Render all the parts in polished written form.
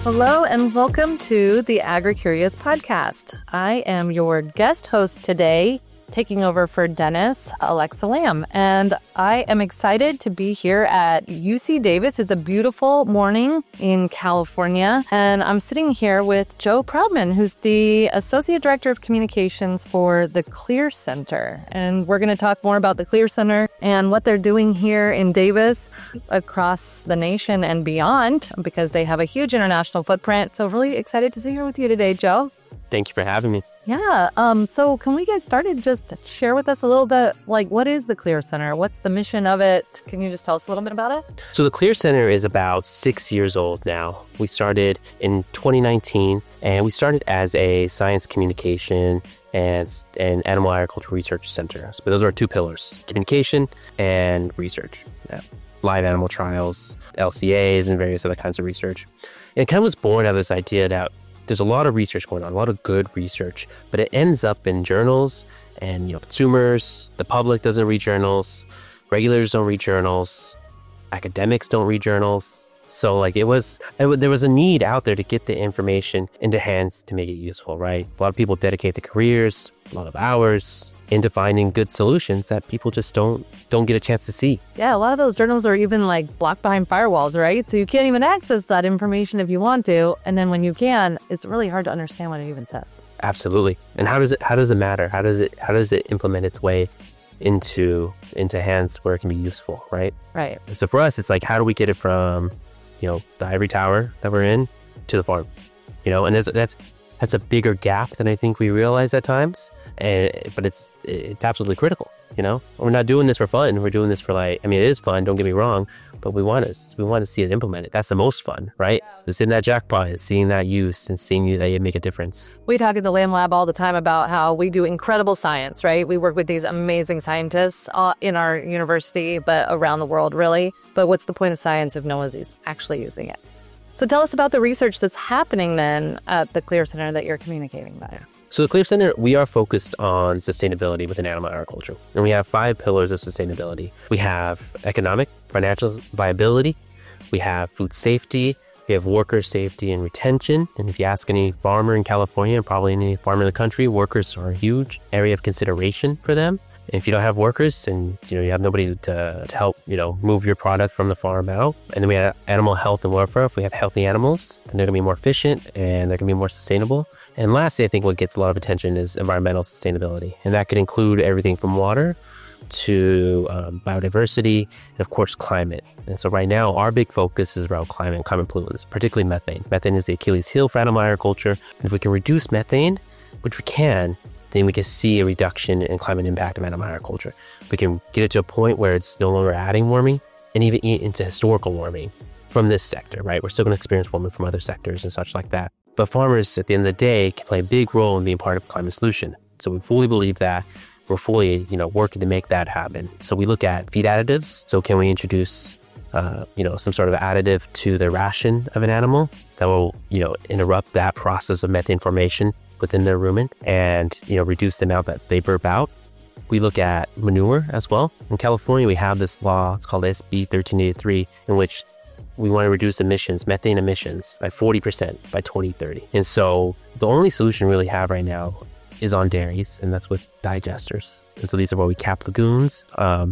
Hello and welcome to the AgriCurious podcast. I am your guest host today, taking over for Dennis, Alexa Lamb, and I am excited to be here at UC Davis. It's a beautiful morning in California, and I'm sitting here with Joe Proudman, who's the Associate Director of Communications for the Clear Center. And we're going to talk more about the Clear Center and what they're doing here in Davis, across the nation and beyond, because they have a huge international footprint. So really excited to be here with you today, Joe. Thank you for having me. Yeah. So can we get started? Just share with us a little bit, like, what is the Clear Center? What's the mission of it? Can you just tell us a little bit about it? So the Clear Center is about 6 years old now. We started in 2019, and we started as a science communication and animal agriculture research center. But those are our two pillars, communication and research. Live animal trials, LCAs, and various other kinds of research. And it kind of was born out of this idea that there's a lot of research going on, a lot of good research, but it ends up in journals, and consumers, the public doesn't read journals, regulators don't read journals, academics don't read journals. So there was a need out there to get the information into hands to make it useful, right? A lot of people dedicate their careers, a lot of hours into finding good solutions that people just don't get a chance to see. Yeah, a lot of those journals are even blocked behind firewalls, right? So you can't even access that information if you want to. And then when you can, it's really hard to understand what it even says. Absolutely. And how does it matter? How does it implement its way into hands where it can be useful, right? Right. So for us, it's how do we get it from the ivory tower that we're in to the farm? And that's a bigger gap than I think we realize at times. But it's absolutely critical. We're not doing this for fun. We're doing this for it is fun. Don't get me wrong, but we want to see it implemented. That's the most fun, right? Yeah. It's in that jackpot, it's seeing that use and seeing that you make a difference. We talk at the Lamb Lab all the time about how we do incredible science, right? We work with these amazing scientists in our university, but around the world, really. But what's the point of science if no one's actually using it? So tell us about the research that's happening then at the Clear Center that you're communicating about. So the Clear Center, we are focused on sustainability within animal agriculture. And we have 5 pillars of sustainability. We have economic, financial viability. We have food safety. We have worker safety and retention. And if you ask any farmer in California, and probably any farmer in the country, workers are a huge area of consideration for them. If you don't have workers and you have nobody to help move your product from the farm out. And then we have animal health and welfare. If we have healthy animals, then they're going to be more efficient and they're going to be more sustainable. And lastly, I think what gets a lot of attention is environmental sustainability, and that could include everything from water to biodiversity and of course climate. And so right now our big focus is around climate pollutants, particularly methane. Methane is the Achilles heel for animal agriculture, and if we can reduce methane, which we can, then we can see a reduction in climate impact of animal agriculture. We can get it to a point where it's no longer adding warming and even into historical warming from this sector, right? We're still going to experience warming from other sectors and such like that. But farmers, at the end of the day, can play a big role in being part of the climate solution. So we fully believe that. We're fully, working to make that happen. So we look at feed additives. So can we introduce, some sort of additive to the ration of an animal that will, interrupt that process of methane formation within their rumen and, reduce the amount that they burp out. We look at manure as well. In California, we have this law, it's called SB 1383, in which we want to reduce methane emissions by 40% by 2030. And so the only solution we really have right now is on dairies, and that's with digesters. And so these are where we cap lagoons,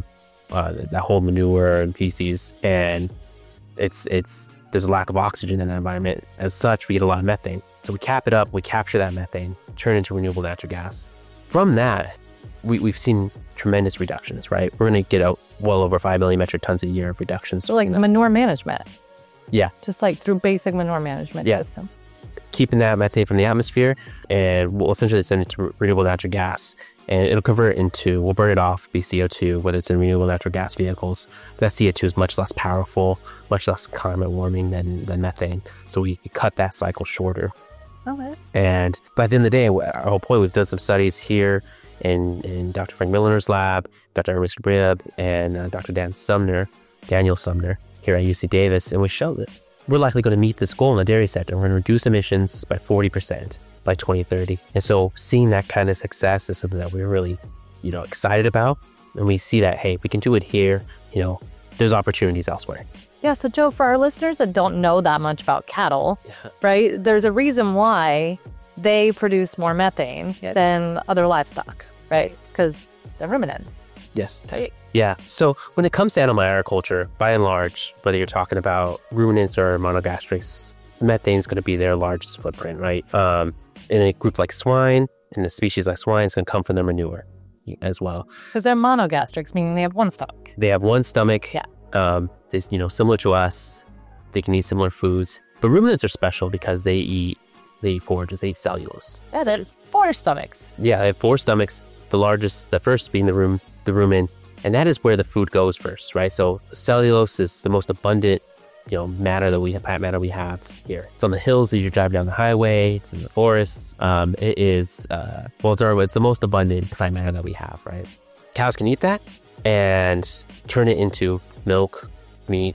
that hold manure and feces, and there's a lack of oxygen in that environment. As such, we get a lot of methane. So we cap it up, we capture that methane, turn it into renewable natural gas. From that, we've seen tremendous reductions, right? We're going to get out well over 5 million metric tons a year of reductions. So manure management. Yeah. Just through basic manure management system. Keeping that methane from the atmosphere, and we'll essentially send it to renewable natural gas, and it'll convert we'll burn it off, be CO2, whether it's in renewable natural gas vehicles. That CO2 is much less powerful, much less climate warming than methane. So we cut that cycle shorter. Okay. And by the end of the day, our whole point, we've done some studies here in Dr. Frank Milliner's lab, Dr. Ernest Bribb, and Dr. Daniel Sumner here at UC Davis, and we show that we're likely going to meet this goal in the dairy sector. We're going to reduce emissions by 40% by 2030. And so seeing that kind of success is something that we're really, excited about. And we see that, hey, we can do it here, there's opportunities elsewhere. Yeah, so Joe, for our listeners that don't know that much about cattle, right, there's a reason why they produce more methane than other livestock, right? Because they're ruminants. Yes. Yeah. So when it comes to animal agriculture, by and large, whether you're talking about ruminants or monogastrics, methane is going to be their largest footprint, right? In a group like swine, in a species like swine, it's going to come from their manure as well. Because they're monogastrics, meaning they have one stomach. They have one stomach. Yeah. Similar to us. They can eat similar foods. But ruminants are special because they eat forages, they eat cellulose. Yeah, they're 4 stomachs. Yeah, they have 4 stomachs. The first being the rumen, and that is where the food goes first, right? So cellulose is the most abundant, matter that we have, plant matter we have here. It's on the hills as you drive down the highway. It's in the forests. It is, it's the most abundant plant matter that we have, right? Cows can eat that and turn it into milk, meat,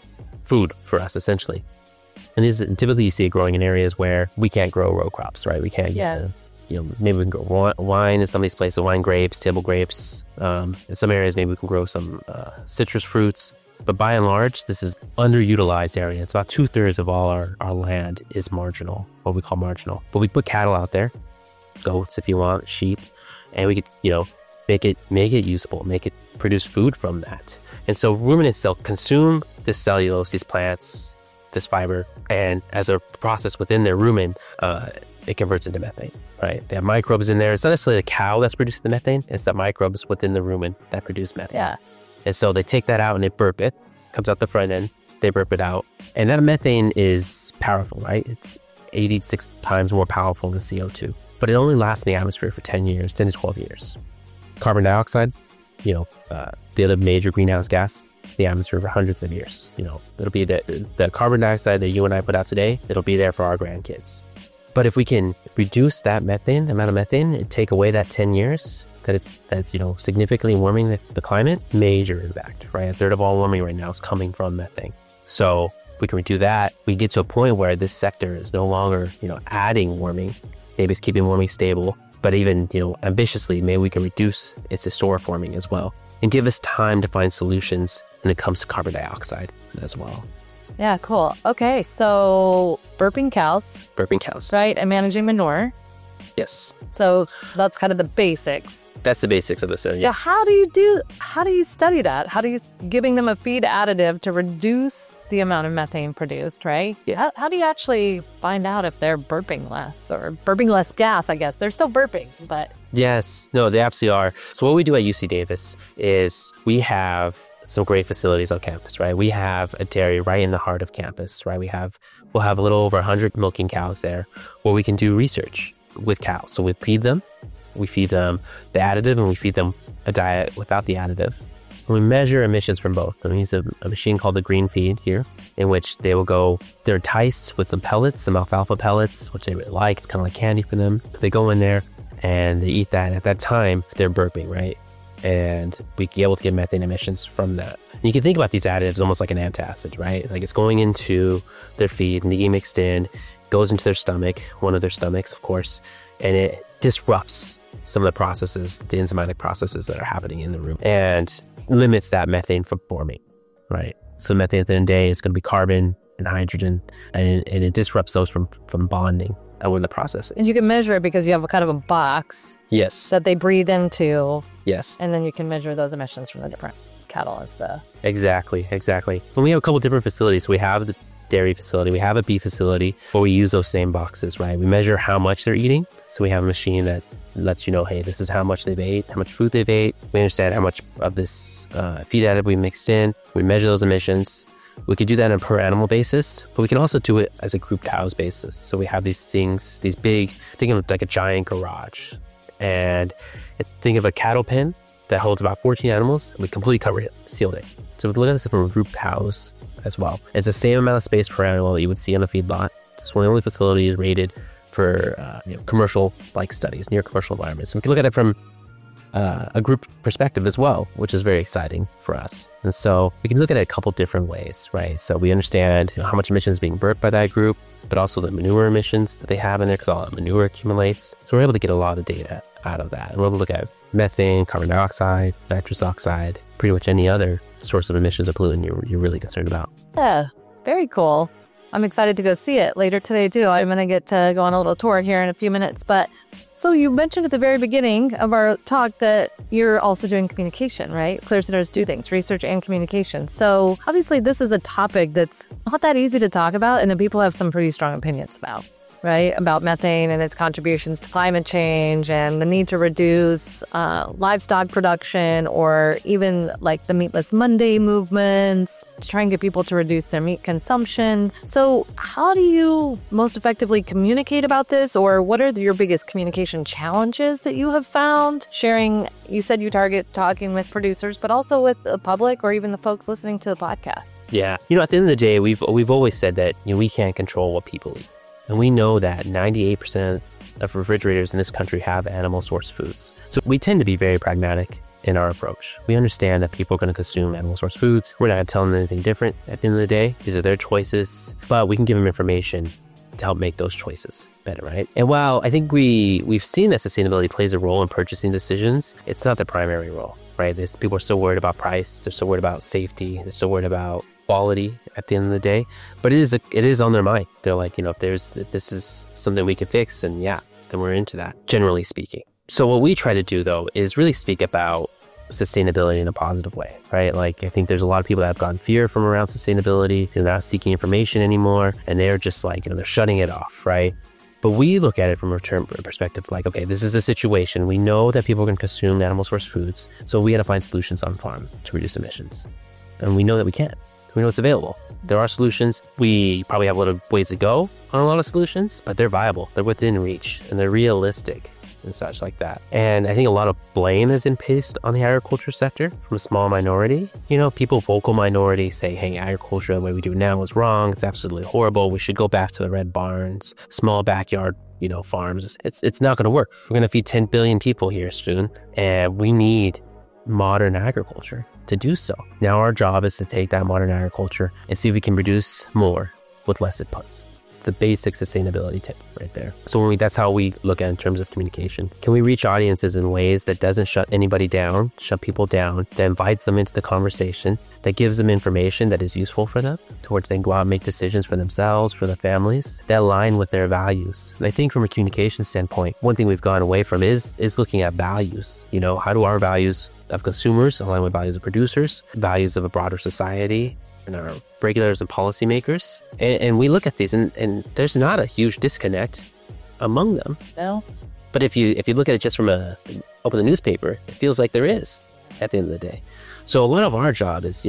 food for us, essentially. And typically you see it growing in areas where we can't grow row crops, right? We can't get, maybe we can grow wine in some of these places, wine grapes, table grapes. In some areas, maybe we can grow some citrus fruits. But by and large, this is underutilized area. It's about 2/3 of all our land is marginal, what we call marginal. But we put cattle out there, goats if you want, sheep, and we could, make it usable, make it produce food from that. And so ruminants still consume this cellulose, these plants, this fiber, and as a process within their rumen, it converts into methane, right? They have microbes in there. It's not necessarily the cow that's producing the methane, it's the microbes within the rumen that produce methane. Yeah. And so they take that out and they burp it, comes out the front end, they burp it out. And that methane is powerful, right? It's 86 times more powerful than CO2, but it only lasts in the atmosphere for 10 to 12 years. Carbon dioxide, the other major greenhouse gas, it's the atmosphere for hundreds of years. It'll be the carbon dioxide that you and I put out today, it'll be there for our grandkids. But if we can reduce that amount of methane, and take away that 10 years, that's significantly warming the climate, major impact, right? 1/3 of all warming right now is coming from methane. So we can do that. We get to a point where this sector is no longer, adding warming. Maybe it's keeping warming stable, but even, ambitiously, maybe we can reduce its historic warming as well and give us time to find solutions when it comes to carbon dioxide as well. Yeah, cool. Okay, so burping cows. Right, and managing manure. Yes. So that's kind of the basics. That's the basics of this. Yeah. How do you study that? Giving them a feed additive to reduce the amount of methane produced, right? Yeah. How do you actually find out if they're burping less or burping less gas, I guess? They're still burping, but... Yes. No, they absolutely are. So what we do at UC Davis is we have some great facilities on campus, right? We have a dairy right in the heart of campus, right? We'll have a little over 100 milking cows there where we can do research with cows. So we feed them the additive, and we feed them a diet without the additive. And we measure emissions from both. And we use a machine called the green feed here, in which they're enticed with some pellets, some alfalfa pellets, which they really like. It's kind of like candy for them. They go in there and they eat that. And at that time, they're burping, right? And we be able to get methane emissions from that. And you can think about these additives almost like an antacid, right? Like it's going into their feed and getting mixed in, goes into their stomach, one of their stomachs, of course, and it disrupts some of the processes, the enzymatic processes that are happening in the room, and limits that methane from forming, right? So methane at the end of the day is going to be carbon and hydrogen, and it disrupts those from bonding when the process. And you can measure it because you have a kind of a box. Yes. That they breathe into. Yes. And then you can measure those emissions from the different cattle and stuff. Exactly. And we have a couple different facilities. We have the dairy facility, we have a beef facility where we use those same boxes, right? We measure how much they're eating. So we have a machine that lets you know, hey, this is how much they've ate, how much food they've ate. We understand how much of this feed additive we mixed in. We measure those emissions. We could do that on a per animal basis, but we can also do it as a group cows basis. So we have these things, these big, think of it like a giant garage. And think of a cattle pen that holds about 14 animals. We completely covered it, sealed it. So we look at this from a group cows as well. It's the same amount of space per animal that you would see on a feedlot. It's one of the only facilities rated for commercial-like studies, near commercial environments. So we can look at it from a group perspective as well, which is very exciting for us. And so we can look at it a couple different ways, right? So we understand how much emissions is being burped by that group, but also the manure emissions that they have in there, because all that manure accumulates. So we're able to get a lot of data out of that. And we're able to look at methane, carbon dioxide, nitrous oxide, pretty much any other source of emissions or pollutant you're really concerned about. Yeah, very cool. I'm excited to go see it later today, too. I'm going to get to go on a little tour here in a few minutes. But so you mentioned at the very beginning of our talk that you're also doing communication, right? Clear Centers do things, research and communication. So obviously this is a topic that's not that easy to talk about and that people have some pretty strong opinions about. Right, about methane and its contributions to climate change and the need to reduce livestock production, or even like the Meatless Monday movements to try and get people to reduce their meat consumption. So how do you most effectively communicate about this, or what are your biggest communication challenges that you have found? Sharing, you said you target talking with producers, but also with the public or even the folks listening to the podcast. Yeah, at the end of the day, we've always said that we can't control what people eat. And we know that 98% of refrigerators in this country have animal source foods. So we tend to be very pragmatic in our approach. We understand that people are going to consume animal source foods. We're not going to tell them anything different at the end of the day. These are their choices, but we can give them information to help make those choices better, right? And while I think we've seen that sustainability plays a role in purchasing decisions, it's not the primary role, right? People are still worried about price. They're still worried about safety. They're still worried about quality at the end of the day, but it is on their mind. They're like, if this is something we can fix, and then we're into that, generally speaking. So what we try to do though is really speak about sustainability in a positive way, right? Like, I think there's a lot of people that have gotten fear from around sustainability. They're not seeking information anymore, and they're just like, they're shutting it off, right? But we look at it from a return perspective, like, okay, this is a situation. We know that people are going to consume animal source foods, so we got to find solutions on farm to reduce emissions, and we know that we can. We know it's available. There are solutions. We probably have a little ways to go on a lot of solutions, but they're viable. They're within reach, and they're realistic and such like that. And I think a lot of blame has been placed on the agriculture sector from a small minority. People, vocal minority, say, hey, agriculture, the way we do it now is wrong. It's absolutely horrible. We should go back to the red barns, small backyard, farms. It's not going to work. We're going to feed 10 billion people here soon, and we need modern agriculture to do so. Now our job is to take that modern agriculture and see if we can produce more with less inputs. It's a basic sustainability tip right there. So that's how we look at it in terms of communication. Can we reach audiences in ways that doesn't shut anybody down, shut people down, that invites them into the conversation, that gives them information that is useful for them, towards they can go out and make decisions for themselves, for their families, that align with their values. And I think from a communication standpoint, one thing we've gone away from is looking at values. How do our values of consumers align with values of producers, values of a broader society, and our regulators and policymakers? And we look at these, and there's not a huge disconnect among them. No. But if you look at it just from open the newspaper, it feels like there is at the end of the day. So a lot of our job is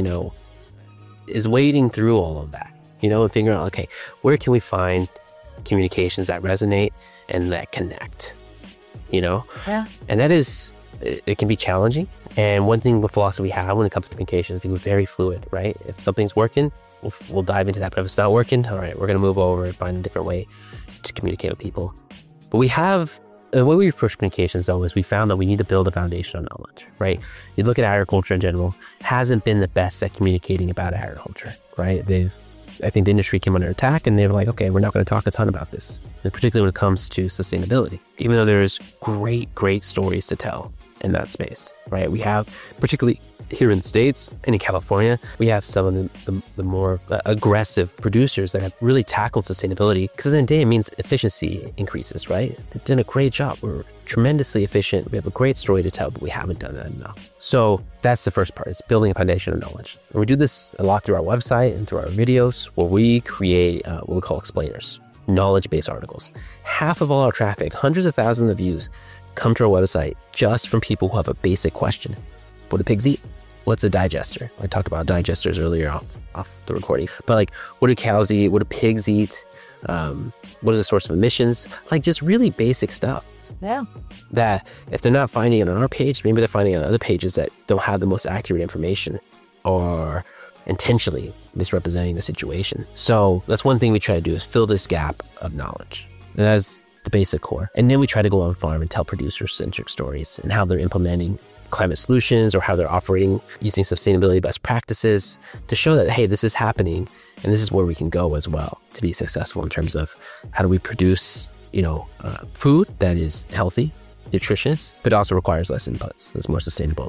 wading through all of that, and figuring out, okay, where can we find communications that resonate and that connect, Yeah. And that is, it can be challenging. And one thing, the philosophy we have when it comes to communication is we're very fluid, right? If something's working, we'll dive into that. But if it's not working, all right, we're going to move over and find a different way to communicate with people. But the way we approach communications, though, is we found that we need to build a foundation of knowledge, right? You look at agriculture in general, hasn't been the best at communicating about agriculture, right? I think the industry came under attack, and they were like, okay, we're not going to talk a ton about this, and particularly when it comes to sustainability, even though there's great stories to tell in that space, right? We have, particularly here in the States and in California, we have some of the more aggressive producers that have really tackled sustainability, because at the end of the day, it means efficiency increases, right? They've done a great job. We're tremendously efficient. We have a great story to tell, but we haven't done that enough. So that's the first part, is building a foundation of knowledge. And we do this a lot through our website and through our videos, where we create what we call explainers, knowledge-based articles. Half of all our traffic, hundreds of thousands of views, come to our website just from people who have a basic question. What do pigs eat? What's a digester? I talked about digesters earlier off the recording. But like, what do cows eat? What do pigs eat? What is the source of emissions? Like, just really basic stuff. Yeah. That if they're not finding it on our page, maybe they're finding it on other pages that don't have the most accurate information, or intentionally misrepresenting the situation. So that's one thing we try to do, is fill this gap of knowledge. And that's the basic core. And then we try to go on farm and tell producer-centric stories and how they're implementing climate solutions, or how they're operating using sustainability best practices, to show that, hey, this is happening and this is where we can go as well to be successful in terms of how do we produce, food that is healthy, nutritious, but also requires less inputs. It's more sustainable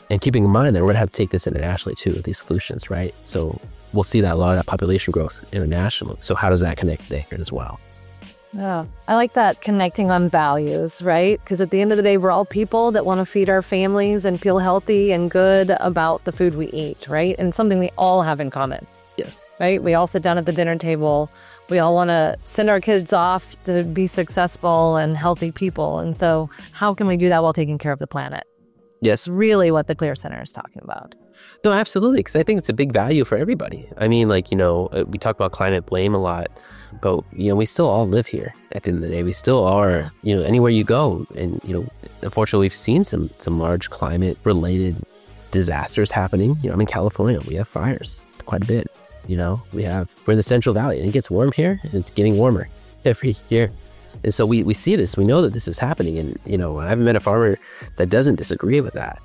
And keeping in mind that we're going to have to take this internationally too, these solutions, right? So we'll see that a lot of that population growth internationally. So how does that connect there as well? Yeah, I like that, connecting on values, right? Because at the end of the day, we're all people that want to feed our families and feel healthy and good about the food we eat, right? And something we all have in common. Yes. Right? We all sit down at the dinner table. We all want to send our kids off to be successful and healthy people. And so how can we do that while taking care of the planet? Yes. Really what the Clear Center is talking about. No, absolutely. Because I think it's a big value for everybody. I mean, like, we talk about climate blame a lot, but, we still all live here at the end of the day. We still are, anywhere you go. And, unfortunately, we've seen some large climate related disasters happening. I'm in California. We have fires quite a bit. We're in the Central Valley, and it gets warm here, and it's getting warmer every year. And so we see this. We know that this is happening. And, I haven't met a farmer that doesn't disagree with that.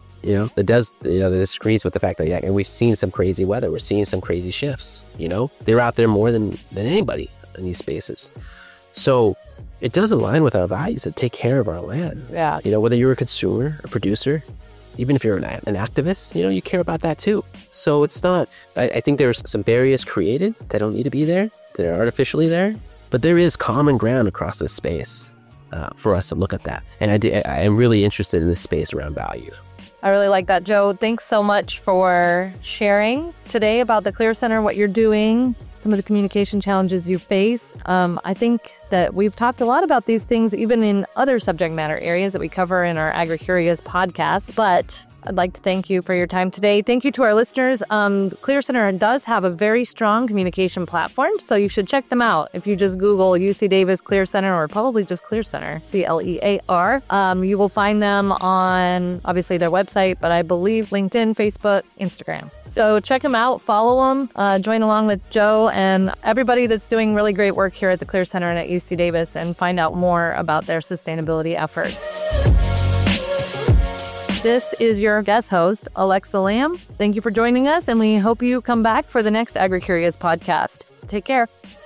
That disagrees with the fact that, and we've seen some crazy weather. We're seeing some crazy shifts, They're out there more than anybody in these spaces. So it does align with our values to take care of our land. Yeah. Whether you're a consumer, a producer, even if you're an activist, you care about that too. So it's not, I think there's some barriers created that don't need to be there, that are artificially there, but there is common ground across this space for us to look at that. And I am really interested in this space around value. I really like that, Joe. Thanks so much for sharing today about the Clear Center, what you're doing, some of the communication challenges you face. I think that we've talked a lot about these things, even in other subject matter areas that we cover in our AgriCurious podcast, but I'd like to thank you for your time today. Thank you to our listeners. Clear Center does have a very strong communication platform, so you should check them out. If you just Google UC Davis Clear Center, or probably just Clear Center, CLEAR, you will find them on, obviously, their website, but I believe LinkedIn, Facebook, Instagram. So check them out, follow them, join along with Joe and everybody that's doing really great work here at the Clear Center and at UC Davis, and find out more about their sustainability efforts. This is your guest host, Alexa Lamb. Thank you for joining us, and we hope you come back for the next AgriCurious podcast. Take care.